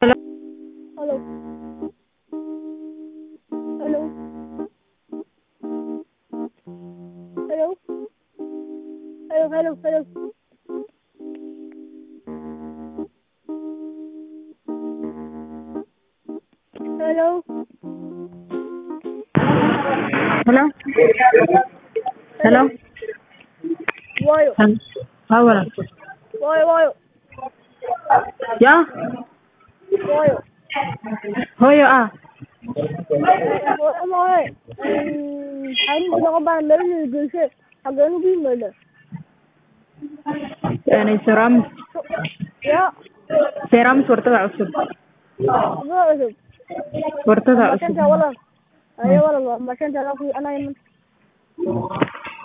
Hello. Hello. Hello. Hello. Hello. Hello? Hello? Waayo. Hawala. Waayo. Yeah? Waayo. Hooyo ah. Waayo. Xarunta laga baan meelaha geesay. Xageen ugu yimaada? Ceramic. Ya. Ceramic wartada cusub. Waa cusub. Wartada Ma cusub. shanta wala. Ayo wala ma shanta la ku ana